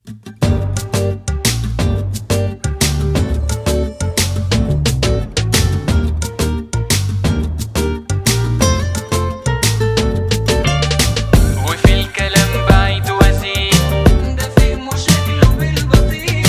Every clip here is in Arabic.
وفي الكلام بعيد وزيد، ده فهمه شكله بالبطيء.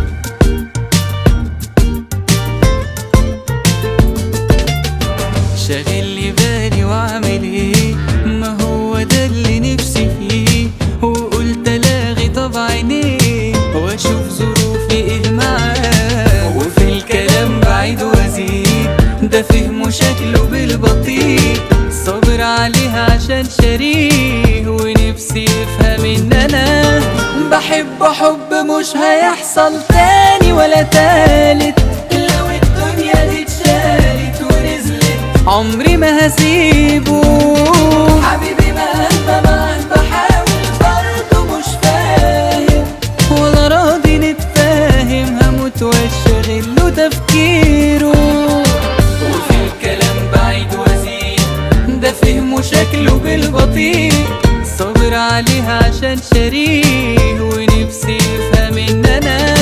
شاغل لي بالي واعمل ايه، ما هو ده اللي نفسي فيه، وقلت الاغي طبع عينيه واشوف ظروفي ايه معاه. وفي الكلام بعيد وزيد، ده فهمه شكله بالبطيء، صابر عليها عشان شريه ونفسي يفهم ان انا بحب حب مش هيحصل تاني ولا تالت. لو الدنيا دي اتشالت ونزلت عمري ما هسيبه حبيبي، مهما معاك بحاول برضه مش فاهم ولا راضي نتفاهم، هموت واشغل له تفكيره. وفي الكلام بعيد وزيد، ده فهمه شكله بالبطيء، صابر عليها عشان شريه ونفسي يفهم ان انا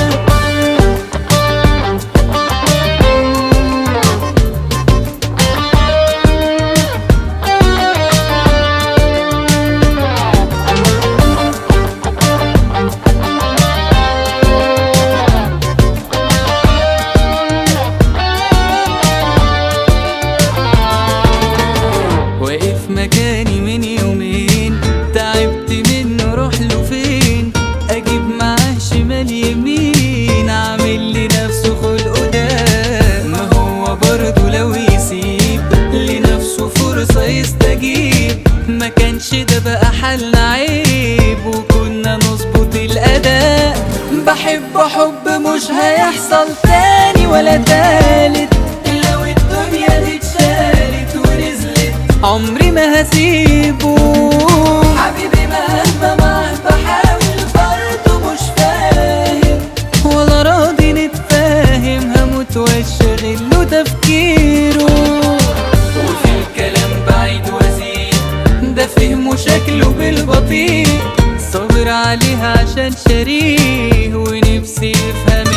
واقف مكاني من يومين، تعبت منه روح له فين، اجيب معاه شمال يمين، عامل لنفسه خلقه ده. ما هو برضه لو يسيب لنفسه فرصة يستجيب، ما كانش ده بقى حالنا عيب وكنا نظبط الأداء. بحب حب مش هيحصل تاني ولا تالت، لو الدنيا دي اتشالت ونزلت عمري ما هسيبه حبيبي، مهما معاك بحاول برضه مش فاهم ولا راضي نتفاهم، هموت واشغل له تفكيره. وفي الكلام بعيد وزيد، ده فهمه شكله بالبطيء، صابر عليها عشان شريه ونفسي يفهم